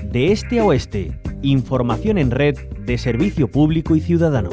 de este a oeste. Información en red de servicio público y ciudadano.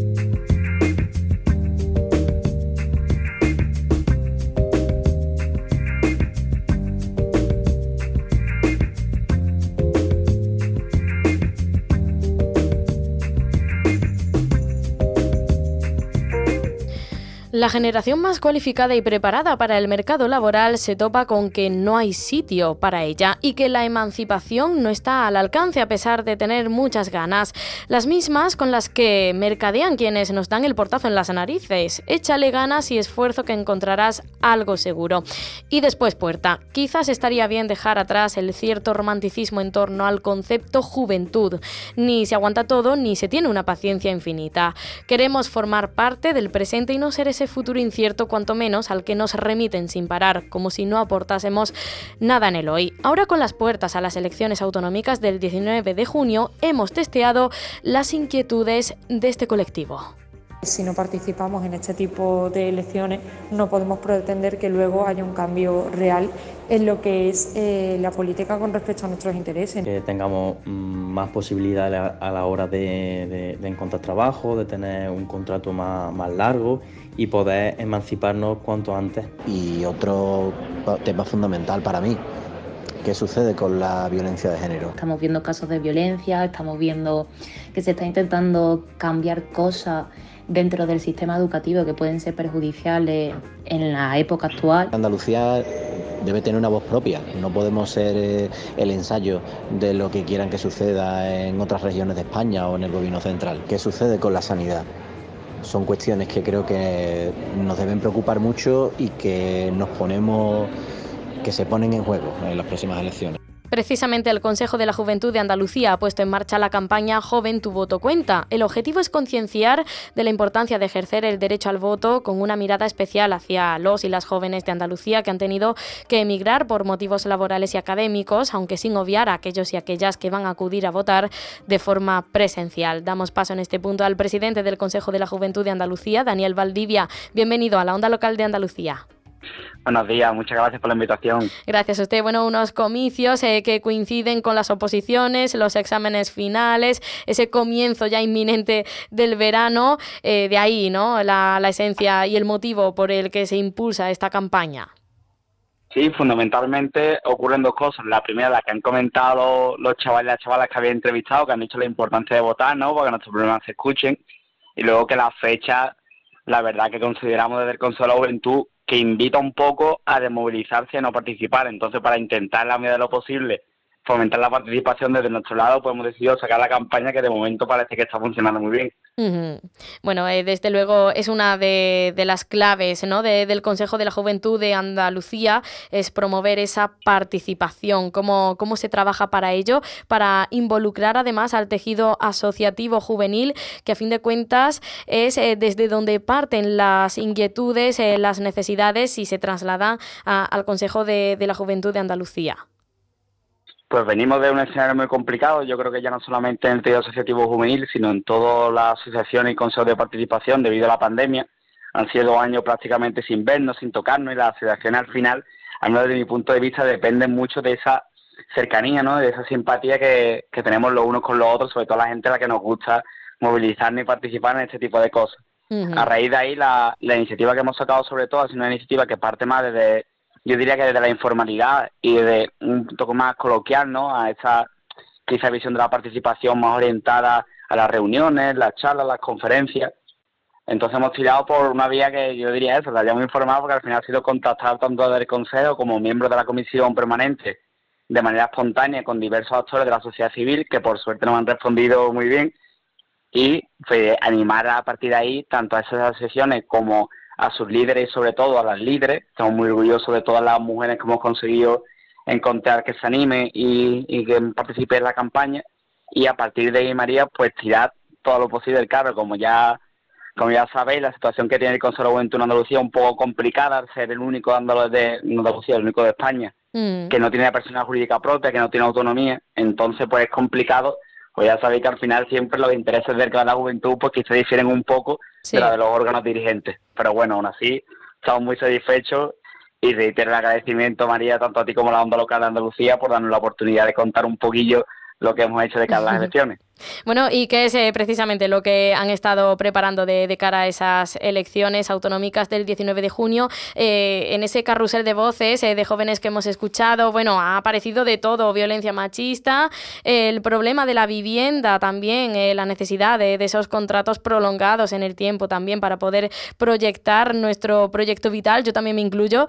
La generación más cualificada y preparada para el mercado laboral se topa con que no hay sitio para ella y que la emancipación no está al alcance a pesar de tener muchas ganas. Las mismas con las que mercadean quienes nos dan el portazo en las narices. Échale ganas y esfuerzo que encontrarás algo seguro. Y después puerta. Quizás estaría bien dejar atrás el cierto romanticismo en torno al concepto juventud. Ni se aguanta todo ni se tiene una paciencia infinita. Queremos formar parte del presente y no ser ese futuro incierto cuanto menos al que nos remiten sin parar, como si no aportásemos nada en el hoy. Ahora con las puertas a las elecciones autonómicas del 19 de junio hemos testeado las inquietudes de este colectivo. Si no participamos en este tipo de elecciones no podemos pretender que luego haya un cambio real en lo que es la política con respecto a nuestros intereses. Que tengamos más posibilidades a la hora de encontrar trabajo, de tener un contrato más largo y poder emanciparnos cuanto antes. Y otro tema fundamental para mí, ¿qué sucede con la violencia de género? Estamos viendo casos de violencia, estamos viendo que se está intentando cambiar cosas dentro del sistema educativo que pueden ser perjudiciales en la época actual. Andalucía debe tener una voz propia, no podemos ser el ensayo de lo que quieran que suceda en otras regiones de España o en el gobierno central. ¿Qué sucede con la sanidad? Son cuestiones que creo que nos deben preocupar mucho y que se ponen en juego en las próximas elecciones. Precisamente el Consejo de la Juventud de Andalucía ha puesto en marcha la campaña Joven tu voto cuenta. El objetivo es concienciar de la importancia de ejercer el derecho al voto con una mirada especial hacia los y las jóvenes de Andalucía que han tenido que emigrar por motivos laborales y académicos, aunque sin obviar a aquellos y aquellas que van a acudir a votar de forma presencial. Damos paso en este punto al presidente del Consejo de la Juventud de Andalucía, Daniel Valdivia. Bienvenido a la Onda Local de Andalucía. Buenos días, muchas gracias por la invitación. Gracias a usted. Bueno, unos comicios que coinciden con las oposiciones, los exámenes finales, ese comienzo ya inminente del verano, de ahí, ¿no?, la esencia y el motivo por el que se impulsa esta campaña. Sí, fundamentalmente ocurren dos cosas. La primera, la que han comentado los chavales y las chavalas que había entrevistado, que han dicho la importancia de votar, ¿no?, para que nuestros problemas se escuchen. Y luego que la fecha, la verdad que consideramos desde el Consejo de la Juventud que invita un poco a desmovilizarse y a no participar. Entonces, para intentar, en la medida de lo posible, fomentar la participación desde nuestro lado, pues hemos decidido sacar la campaña que de momento parece que está funcionando muy bien. Uh-huh. Bueno, desde luego es una de las claves, ¿no?, del Consejo de la Juventud de Andalucía, es promover esa participación. ¿Cómo se trabaja para ello? Para involucrar además al tejido asociativo juvenil, que a fin de cuentas es desde donde parten las inquietudes, las necesidades y se trasladan al Consejo de la Juventud de Andalucía. Pues venimos de un escenario muy complicado, yo creo que ya no solamente en el tejido asociativo juvenil, sino en todas las asociaciones y consejos de participación debido a la pandemia. Han sido 2 años prácticamente sin vernos, sin tocarnos, y las asociaciones al final, al menos desde mi punto de vista, dependen mucho de esa cercanía, ¿no?, de esa simpatía que tenemos los unos con los otros, sobre todo la gente a la que nos gusta movilizarnos y participar en este tipo de cosas. Uh-huh. A raíz de ahí, la iniciativa que hemos sacado sobre todo ha sido una iniciativa que parte más desde, yo diría que desde la informalidad y desde un toque más coloquial, ¿no?, a esa quizá visión de la participación más orientada a las reuniones, las charlas, las conferencias. Entonces hemos tirado por una vía que yo diría eso, la llamo informal, porque al final ha sido contactar tanto desde el Consejo como miembros de la Comisión Permanente de manera espontánea con diversos actores de la sociedad civil que por suerte nos han respondido muy bien, y pues, animar a partir de ahí tanto a esas asociaciones como a sus líderes y sobre todo a las líderes. Estamos muy orgullosos de todas las mujeres que hemos conseguido encontrar que se animen y que participen en la campaña, y a partir de ahí, María, pues tirar todo lo posible del carro. Como ya sabéis, la situación que tiene el Consejo de la Juventud en Andalucía es un poco complicada, al ser el único de Andalucía, el único de España, que no tiene una personalidad jurídica propia, que no tiene autonomía. Entonces pues es complicado. Pues ya sabéis que al final siempre los intereses de la juventud pues quizás difieren un poco de la de los órganos dirigentes. Pero bueno, aún así estamos muy satisfechos Y reitero el agradecimiento, María, tanto a ti como a la Onda Local de Andalucía por darnos la oportunidad de contar un poquillo lo que hemos hecho de cara a las elecciones. Bueno, ¿y qué es precisamente lo que han estado preparando de cara a esas elecciones autonómicas del 19 de junio? En ese carrusel de voces de jóvenes que hemos escuchado, bueno, ha aparecido de todo: violencia machista, el problema de la vivienda también, la necesidad de esos contratos prolongados en el tiempo también para poder proyectar nuestro proyecto vital. Yo también me incluyo.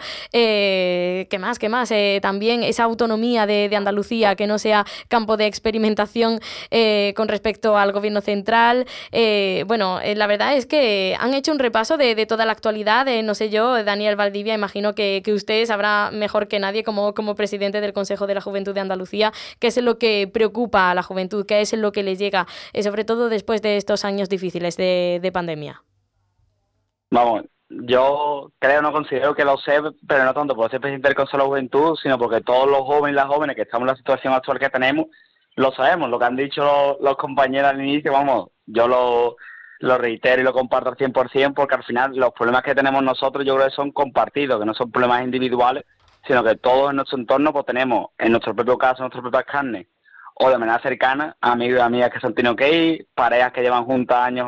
¿Qué más? También esa autonomía de Andalucía, que no sea campo de experimentación con respecto al gobierno central. La verdad es que han hecho un repaso de toda la actualidad. No sé yo, Daniel Valdivia, imagino que usted sabrá mejor que nadie como presidente del Consejo de la Juventud de Andalucía qué es lo que preocupa a la juventud, qué es lo que le llega, sobre todo después de estos años difíciles de pandemia. Vamos, yo no considero que lo sé, pero no tanto por ser presidente del Consejo de la Juventud, sino porque todos los jóvenes y las jóvenes que estamos en la situación actual que tenemos, lo sabemos. Lo que han dicho los compañeros al inicio, vamos, yo lo reitero y lo comparto al 100%, porque al final los problemas que tenemos nosotros yo creo que son compartidos, que no son problemas individuales, sino que todos en nuestro entorno pues tenemos, en nuestro propio caso, en nuestras propias carnes, o de manera cercana, amigos y amigas que se han tenido que ir, parejas que llevan juntas años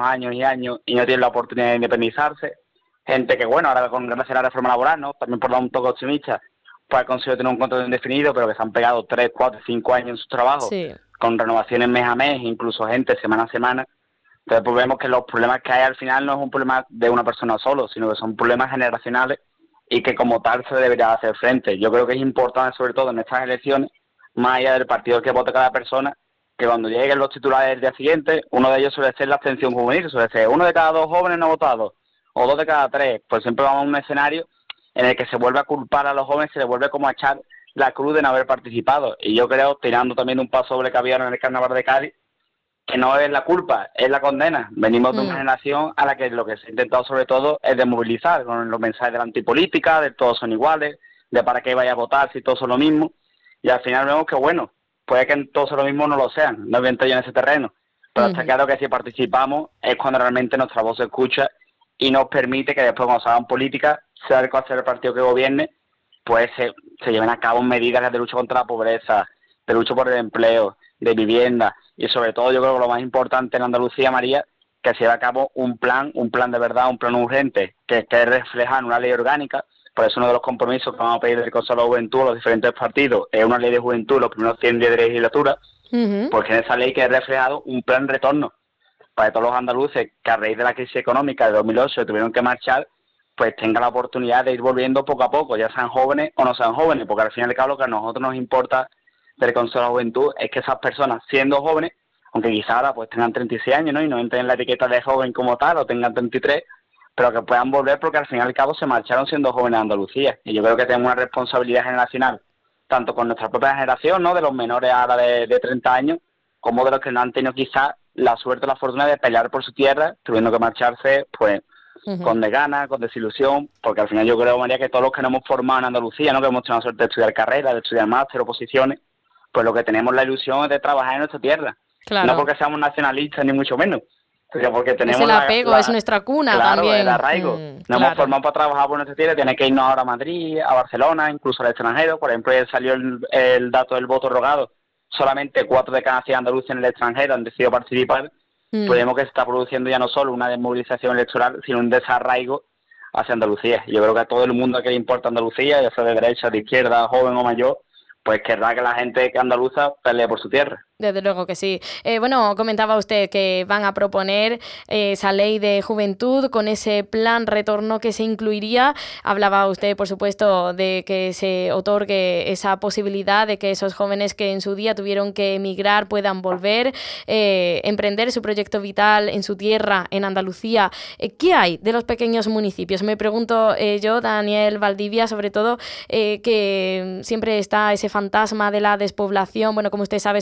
y no tienen la oportunidad de independizarse, gente que, bueno, ahora con gracias a la reforma laboral, ¿no?, también por dar un toque optimista, pues han conseguido tener un contrato indefinido, pero que se han pegado 3, 4, 5 años en sus trabajos, sí, con renovaciones mes a mes, incluso gente semana a semana. Entonces pues vemos que los problemas que hay al final no es un problema de una persona solo, sino que son problemas generacionales y que como tal se debería hacer frente. Yo creo que es importante, sobre todo en estas elecciones, más allá del partido que vote cada persona, que cuando lleguen los titulares del día siguiente, uno de ellos suele ser la abstención juvenil, suele ser 1 de cada 2 jóvenes no votados, o 2 de cada 3, pues siempre vamos a un escenario en el que se vuelve a culpar a los jóvenes, se les vuelve como a echar la cruz de no haber participado. Y yo creo, tirando también un paso sobre que había en el Carnaval de Cádiz, que no es la culpa, es la condena. Venimos de una generación a la que lo que se ha intentado sobre todo es desmovilizar con los mensajes de la antipolítica, de todos son iguales, de para qué vaya a votar si todos son lo mismo. Y al final vemos que, bueno, puede que todos son lo mismo no lo sean, no voy a yo en ese terreno. Pero está claro que si participamos es cuando realmente nuestra voz se escucha y nos permite que después cuando se hagan políticas, sea cual sea el partido que gobierne, pues se lleven a cabo medidas de lucha contra la pobreza, de lucha por el empleo, de vivienda, y sobre todo yo creo que lo más importante en Andalucía, María, que se lleve a cabo un plan de verdad, un plan urgente, que esté reflejado en una ley orgánica. Por eso uno de los compromisos que vamos a pedir del Consejo de la Juventud a los diferentes partidos es una ley de juventud los primeros 100 días de legislatura, porque en esa ley quede reflejado un plan de retorno para que todos los andaluces que a raíz de la crisis económica de 2008 tuvieron que marchar, pues tengan la oportunidad de ir volviendo poco a poco, ya sean jóvenes o no sean jóvenes, porque al fin y al cabo lo que a nosotros nos importa del Consejo de la Juventud es que esas personas, siendo jóvenes, aunque quizá ahora pues tengan 36 años, ¿no?, y no entren en la etiqueta de joven como tal, o tengan 33, pero que puedan volver porque al fin y al cabo se marcharon siendo jóvenes de Andalucía. Y yo creo que tenemos una responsabilidad generacional, tanto con nuestra propia generación, ¿no?, de los menores ahora de 30 años, como de los que no han tenido quizá la suerte o la fortuna de pelear por su tierra, tuviendo que marcharse pues con desgana, con desilusión, porque al final yo creo, María, que todos los que nos hemos formado en Andalucía, ¿no?, que hemos tenido la suerte de estudiar carreras, de estudiar máster o posiciones, pues lo que tenemos la ilusión es de trabajar en nuestra tierra. Claro. No porque seamos nacionalistas ni mucho menos, sino porque tenemos es el apego, es nuestra cuna, claro, también. El arraigo. Nos hemos formado para trabajar por nuestra tierra, tiene que irnos ahora a Madrid, a Barcelona, incluso al extranjero. Por ejemplo, salió el dato del voto rogado, solamente 4 de cada 100 andaluces en el extranjero han decidido participar. Pues vemos que se está produciendo ya no solo una desmovilización electoral, sino un desarraigo hacia Andalucía. Yo creo que a todo el mundo que le importa Andalucía, ya sea de derecha, de izquierda, joven o mayor, pues querrá que la gente andaluza pelee por su tierra. Desde luego que sí. Bueno, comentaba usted que van a proponer esa ley de juventud con ese plan retorno que se incluiría. Hablaba usted, por supuesto, de que se otorgue esa posibilidad de que esos jóvenes que en su día tuvieron que emigrar puedan volver, emprender su proyecto vital en su tierra, en Andalucía. ¿Qué hay de los pequeños municipios? Me pregunto yo, Daniel Valdivia, sobre todo, que siempre está ese fantasma de la despoblación. Bueno, como usted sabe, somos una red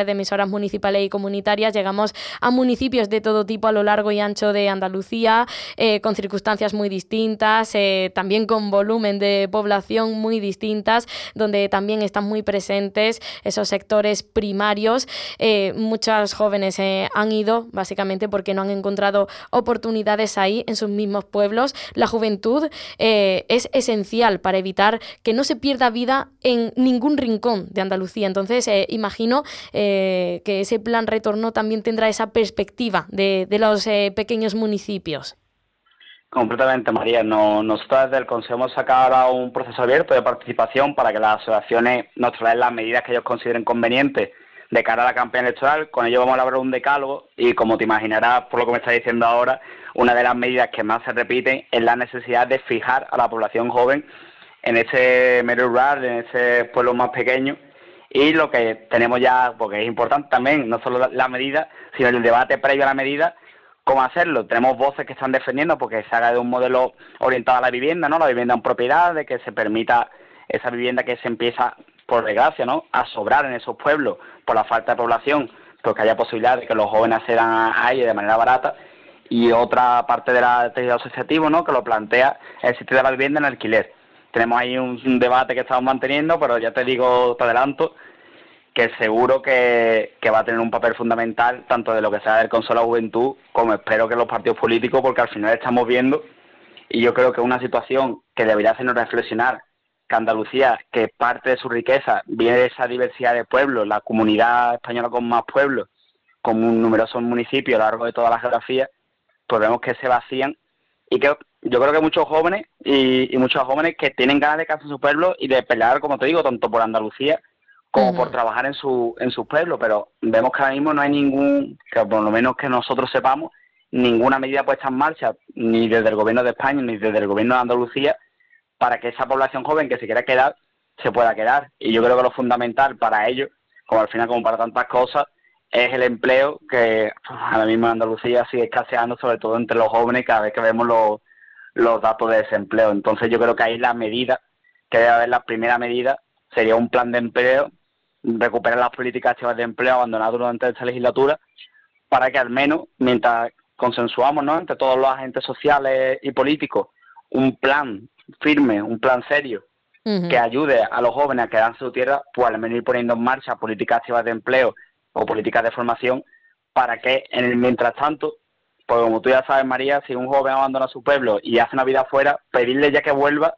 de emisoras municipales y comunitarias, llegamos a municipios de todo tipo a lo largo y ancho de Andalucía, con circunstancias muy distintas, también con volumen de población muy distintas, donde también están muy presentes esos sectores primarios. Muchos jóvenes han ido básicamente porque no han encontrado oportunidades ahí en sus mismos pueblos. La juventud es esencial para evitar que no se pierda vida en ningún rincón de Andalucía. Entonces, imagino que ese plan retorno también tendrá esa perspectiva de los pequeños municipios. Completamente, María. Nosotros desde el Consejo hemos sacado ahora un proceso abierto de participación para que las asociaciones nos traigan las medidas que ellos consideren convenientes de cara a la campaña electoral. Con ello vamos a elaborar un decálogo y, como te imaginarás por lo que me estás diciendo ahora, una de las medidas que más se repiten es la necesidad de fijar a la población joven en ese medio rural, en ese pueblo más pequeño. Y lo que tenemos ya, porque es importante también, no solo la medida, sino el debate previo a la medida, cómo hacerlo. Tenemos voces que están defendiendo porque se haga de un modelo orientado a la vivienda, ¿no? La vivienda en propiedad, de que se permita esa vivienda que se empieza, por desgracia, ¿no?, a sobrar en esos pueblos por la falta de población, pues que haya posibilidad de que los jóvenes accedan a ella de manera barata. Y otra parte del tejido asociativo, ¿no?, que lo plantea el sistema de la vivienda en alquiler. Tenemos ahí un debate que estamos manteniendo, pero ya te digo, te adelanto, que seguro que va a tener un papel fundamental tanto de lo que sea del Consejo de la Juventud como espero que los partidos políticos, porque al final estamos viendo, y yo creo que es una situación que debería hacernos reflexionar, que Andalucía, que parte de su riqueza viene de esa diversidad de pueblos, la comunidad española con más pueblos, con numerosos municipios a lo largo de toda la geografía, pues vemos que se vacían y que yo creo que muchos jóvenes y muchos jóvenes que tienen ganas de quedarse en su pueblo y de pelear, como te digo, tanto por Andalucía como por trabajar en sus pueblos, pero vemos que ahora mismo no hay que por lo menos que nosotros sepamos, ninguna medida puesta en marcha, ni desde el Gobierno de España, ni desde el Gobierno de Andalucía, para que esa población joven que se quiera quedar, se pueda quedar. Y yo creo que lo fundamental para ello, como al final como para tantas cosas, es el empleo, que ahora mismo en Andalucía sigue escaseando, sobre todo entre los jóvenes, cada vez que vemos los datos de desempleo. Entonces yo creo que ahí la medida, que debe haber la primera medida, sería un plan de empleo, recuperar las políticas activas de empleo abandonadas durante esta legislatura, para que al menos, mientras consensuamos, ¿no?, entre todos los agentes sociales y políticos, un plan firme, un plan serio, que ayude a los jóvenes a quedarse en su tierra, pues al menos ir poniendo en marcha políticas activas de empleo o políticas de formación, para que en el mientras tanto, pues como tú ya sabes, María, si un joven abandona su pueblo y hace una vida afuera, pedirle ya que vuelva,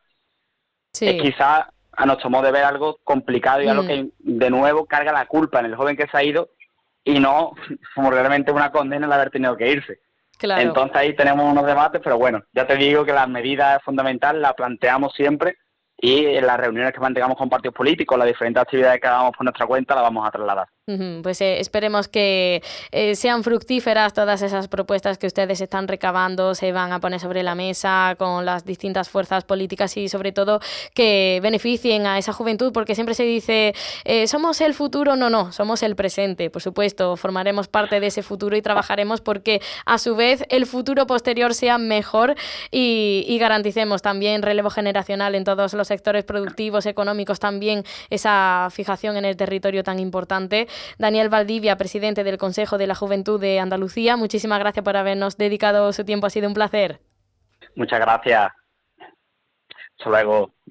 es quizás a nuestro modo de ver algo complicado y algo que de nuevo carga la culpa en el joven que se ha ido y no como realmente una condena el haber tenido que irse. Claro. Entonces ahí tenemos unos debates, pero bueno, ya te digo que la medida es fundamental, la planteamos siempre y en las reuniones que mantengamos con partidos políticos, las diferentes actividades que hagamos por nuestra cuenta, las vamos a trasladar. Pues esperemos que sean fructíferas todas esas propuestas que ustedes están recabando, se van a poner sobre la mesa con las distintas fuerzas políticas y sobre todo que beneficien a esa juventud, porque siempre se dice somos el futuro, no, somos el presente. Por supuesto, formaremos parte de ese futuro y trabajaremos porque a su vez el futuro posterior sea mejor y garanticemos también relevo generacional en todos los sectores productivos, económicos, también esa fijación en el territorio tan importante. Daniel Valdivia, presidente del Consejo de la Juventud de Andalucía, muchísimas gracias por habernos dedicado su tiempo, ha sido un placer. Muchas gracias. Hasta luego.